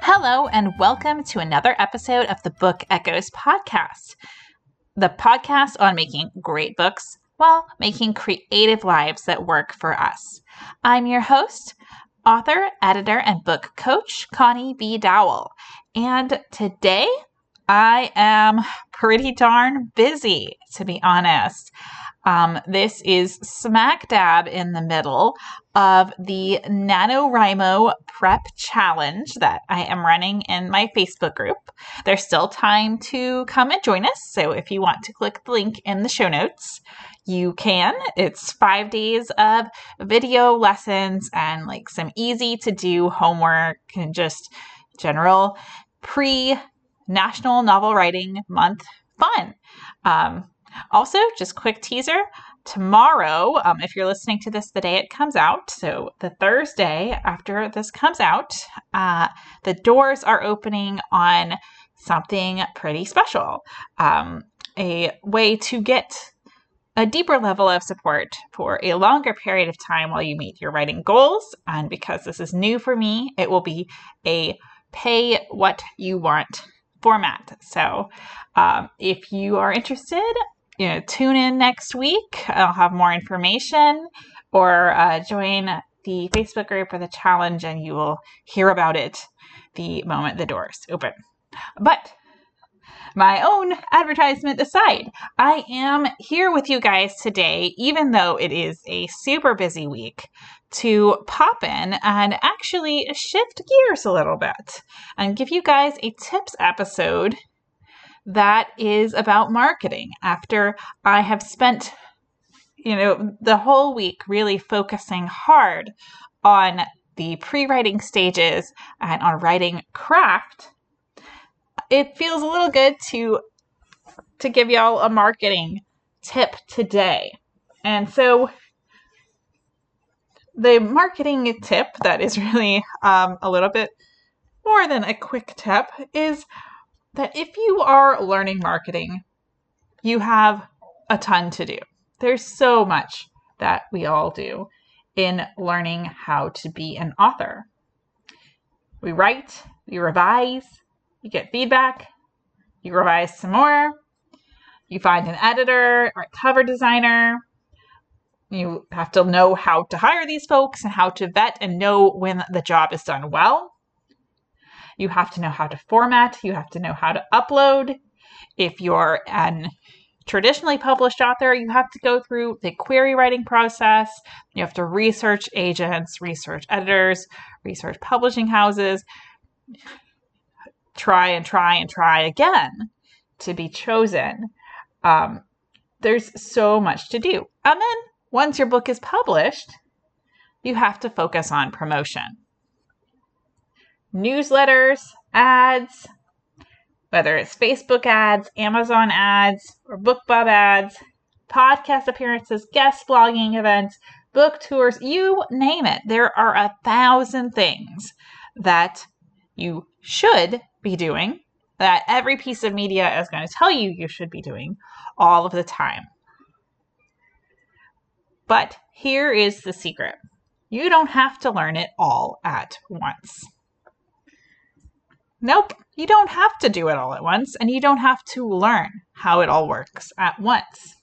Hello, and welcome to another episode of the Book Echoes podcast, the podcast on making great books while making creative lives that work for us. I'm your host, author, editor, and book coach, Connie B. Dowell. And today I am pretty darn busy, to be honest. This is smack dab in the middle of the NaNoWriMo Prep Challenge that I am running in my Facebook group. There's still time to come and join us, so if you want to click the link in the show notes, you can. It's 5 days of video lessons and like some easy to do homework and just general pre-National Novel Writing Month fun. Also, just quick teaser, tomorrow, if you're listening to this the day it comes out, so the Thursday after this comes out, the doors are opening on something pretty special, a way to get a deeper level of support for a longer period of time while you meet your writing goals. And because this is new for me, it will be a pay what you want format. So if you are interested, tune in next week. I'll have more information, or join the Facebook group or the challenge and you will hear about it the moment the doors open. But my own advertisement aside, I am here with you guys today, even though it is a super busy week, to pop in and actually shift gears a little bit and give you guys a tips episode that is about marketing. After I have spent, the whole week really focusing hard on the pre-writing stages and on writing craft, it feels a little good to give y'all a marketing tip today. And so the marketing tip that is really a little bit more than a quick tip is that if you are learning marketing, you have a ton to do. There's so much that we all do in learning how to be an author. We write, we revise, you get feedback, you revise some more, you find an editor or a cover designer. You have to know how to hire these folks and how to vet and know when the job is done well. You have to know how to format. You have to know how to upload. If you're an traditionally published author, you have to go through the query writing process. You have to research agents, research editors, research publishing houses, try again to be chosen. There's so much to do. And then once your book is published, you have to focus on promotion. Newsletters, ads, whether it's Facebook ads, Amazon ads, or BookBub ads, podcast appearances, guest blogging events, book tours, you name it. There are 1,000 things that you should be doing, that every piece of media is going to tell you you should be doing all of the time. But here is the secret. You don't have to learn it all at once. Nope, you don't have to do it all at once, and you don't have to learn how it all works at once.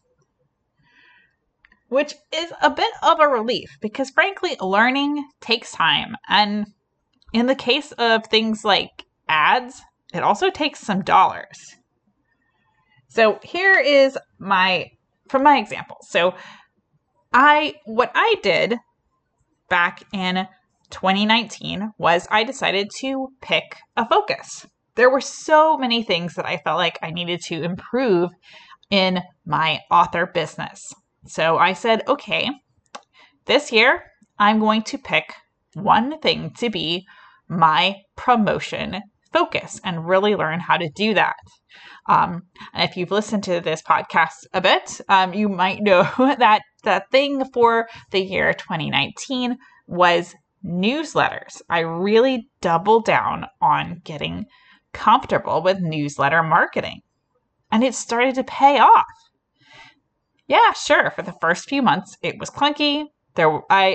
Which is a bit of a relief, because frankly, learning takes time. And in the case of things like ads, it also takes some dollars. So here is my example. So what I did back in 2019 was I decided to pick a focus. There were so many things that I felt like I needed to improve in my author business. So I said, okay, this year I'm going to pick one thing to be my promotion focus and really learn how to do that. And if you've listened to this podcast a bit, you might know that the thing for the year 2019 was newsletters. I really doubled down on getting comfortable with newsletter marketing, and it started to pay off. Yeah, sure. For the first few months, it was clunky. I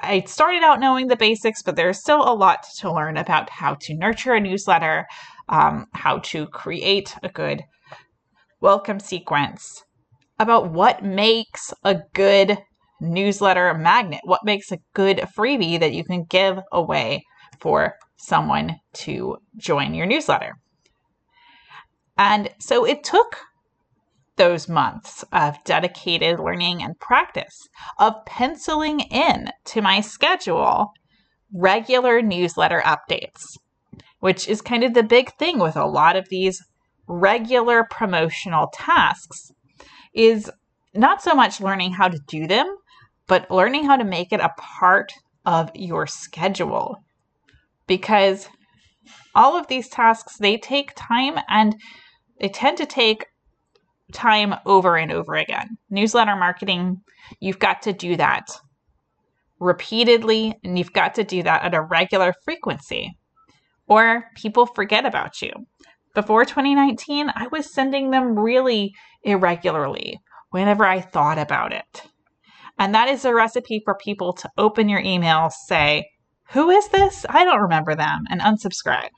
I started out knowing the basics, but there's still a lot to learn about how to nurture a newsletter, how to create a good welcome sequence, about what makes a good newsletter magnet, what makes a good freebie that you can give away for someone to join your newsletter. And so it took those months of dedicated learning and practice, of penciling in to my schedule regular newsletter updates, which is kind of the big thing with a lot of these regular promotional tasks, is not so much learning how to do them, but learning how to make it a part of your schedule. Because all of these tasks, they take time, and they tend to take time over and over again. Newsletter marketing, you've got to do that repeatedly, and you've got to do that at a regular frequency, or people forget about you. Before 2019, I was sending them really irregularly whenever I thought about it. And that is a recipe for people to open your email, say, "Who is this? I don't remember them," and unsubscribe.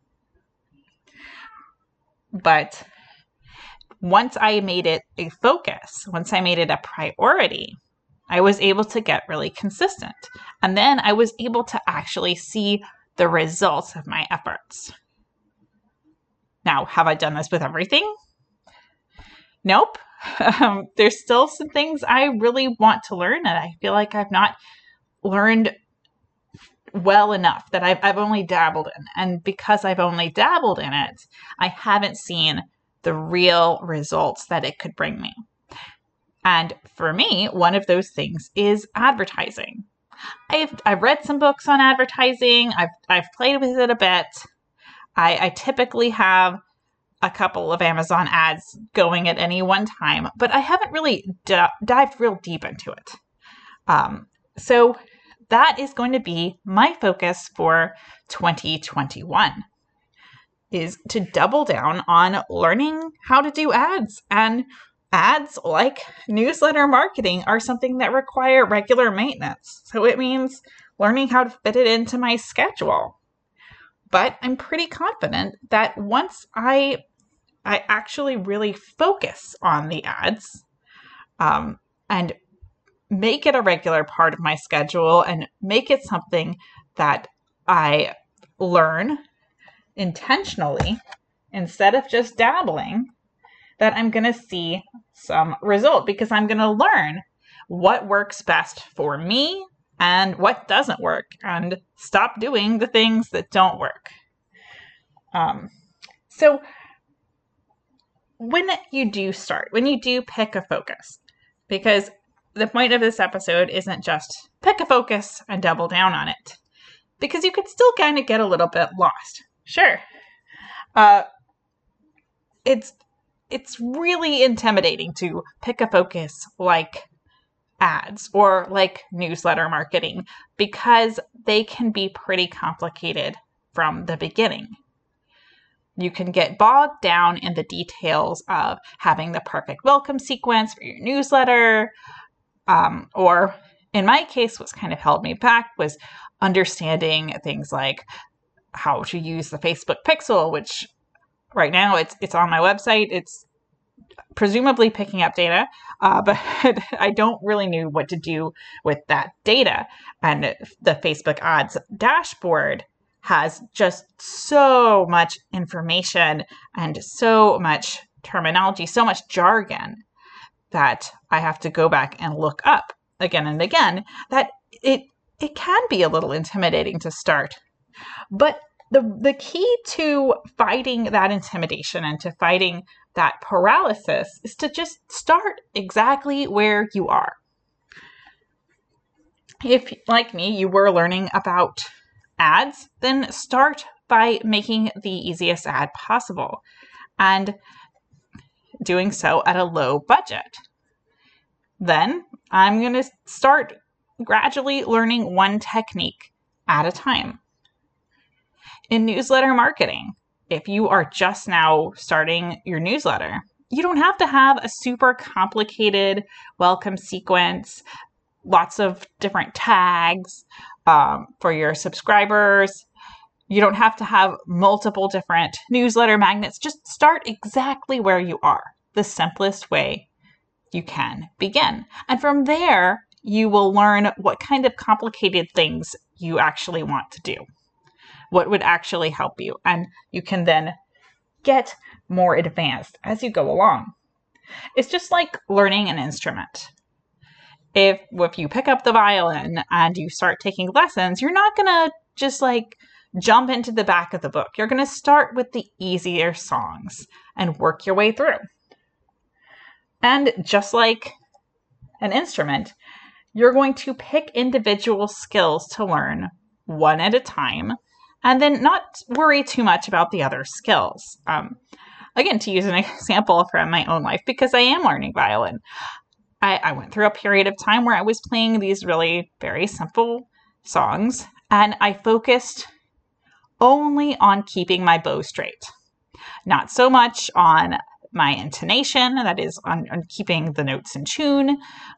But once I made it a focus, once I made it a priority, I was able to get really consistent. And then I was able to actually see the results of my efforts. Now, have I done this with everything? Nope. There's still some things I really want to learn, and I feel like I've not learned well enough, that I've only dabbled in. And because I've only dabbled in it, I haven't seen the real results that it could bring me. And for me, one of those things is advertising. I've read some books on advertising. I've played with it a bit. I typically have a couple of Amazon ads going at any one time, but I haven't really dived real deep into it. So that is going to be my focus for 2021, is to double down on learning how to do ads. And ads, like newsletter marketing, are something that require regular maintenance. So it means learning how to fit it into my schedule. But I'm pretty confident that once I actually really focus on the ads, and make it a regular part of my schedule, and make it something that I learn intentionally instead of just dabbling, that I'm going to see some result, because I'm going to learn what works best for me and what doesn't work, and stop doing the things that don't work. So when you do pick a focus, because the point of this episode isn't just pick a focus and double down on it, because you could still kind of get a little bit lost. Sure. It's really intimidating to pick a focus like ads or like newsletter marketing, because they can be pretty complicated from the beginning. You can get bogged down in the details of having the perfect welcome sequence for your newsletter, or in my case, what's kind of held me back was understanding things like how to use the Facebook pixel, which right now it's on my website. It's presumably picking up data, but I don't really know what to do with that data. And the Facebook ads dashboard has just so much information and so much terminology, so much jargon, that I have to go back and look up again and again, that it can be a little intimidating to start. But the key to fighting that intimidation and to fighting that paralysis is to just start exactly where you are. If, like me, you were learning about ads, then start by making the easiest ad possible, and doing so at a low budget. Then I'm going to start gradually learning one technique at a time. In newsletter marketing, if you are just now starting your newsletter, you don't have to have a super complicated welcome sequence. lots of different tags for your subscribers. You don't have to have multiple different newsletter magnets. Just start exactly where you are, the simplest way you can begin. And from there, you will learn what kind of complicated things you actually want to do, what would actually help you. And you can then get more advanced as you go along. It's just like learning an instrument. If you pick up the violin and you start taking lessons, you're not going to just like jump into the back of the book. You're going to start with the easier songs and work your way through. And just like an instrument, you're going to pick individual skills to learn one at a time, and then not worry too much about the other skills. Again, to use an example from my own life, because I am learning violin, I went through a period of time where I was playing these really very simple songs, and I focused only on keeping my bow straight. Not so much on my intonation, that is on keeping the notes in tune,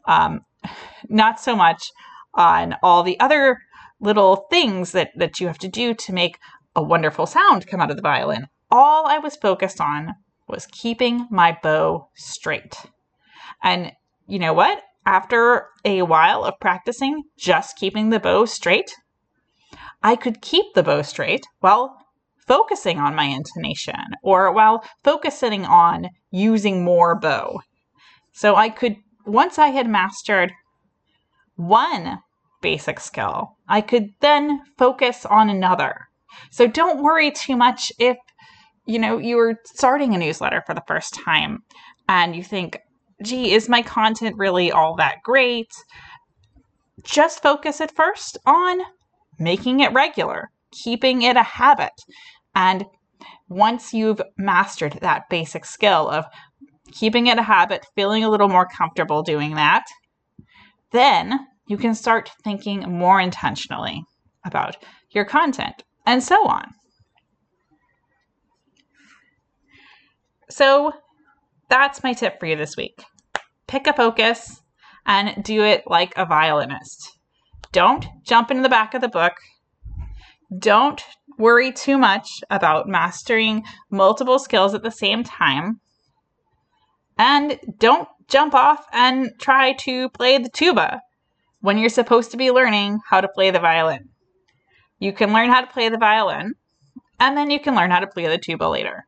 not so much on all the other little things that you have to do to make a wonderful sound come out of the violin. All I was focused on was keeping my bow straight. And you know what? After a while of practicing just keeping the bow straight, I could keep the bow straight while focusing on my intonation or while focusing on using more bow. So I could, once I had mastered one basic skill, I could then focus on another. So don't worry too much if, you were starting a newsletter for the first time and you think, gee, is my content really all that great? Just focus at first on making it regular, keeping it a habit. And once you've mastered that basic skill of keeping it a habit, feeling a little more comfortable doing that, then you can start thinking more intentionally about your content and so on. So that's my tip for you this week. Pick a focus and do it like a violinist. Don't jump into the back of the book. Don't worry too much about mastering multiple skills at the same time. And don't jump off and try to play the tuba when you're supposed to be learning how to play the violin. You can learn how to play the violin, and then you can learn how to play the tuba later.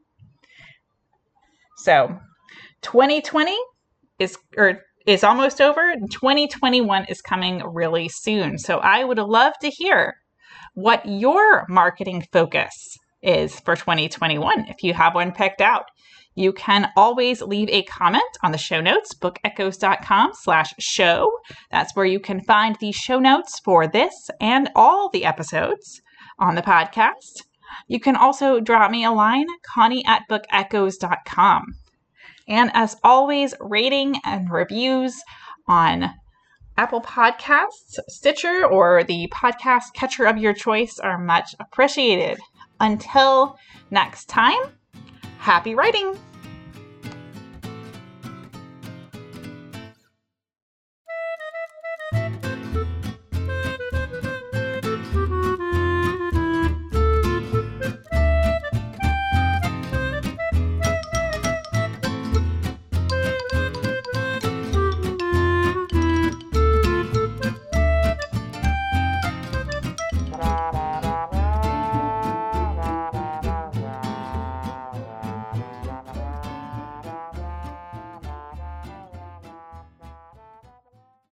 So 2020 is almost over. 2021 is coming really soon. So I would love to hear what your marketing focus is for 2021. If you have one picked out, you can always leave a comment on the show notes, bookechoes.com/show. That's where you can find the show notes for this and all the episodes on the podcast. You can also drop me a line, Connie@bookechoes.com. And as always, rating and reviews on Apple Podcasts, Stitcher, or the podcast catcher of your choice are much appreciated. Until next time, happy writing!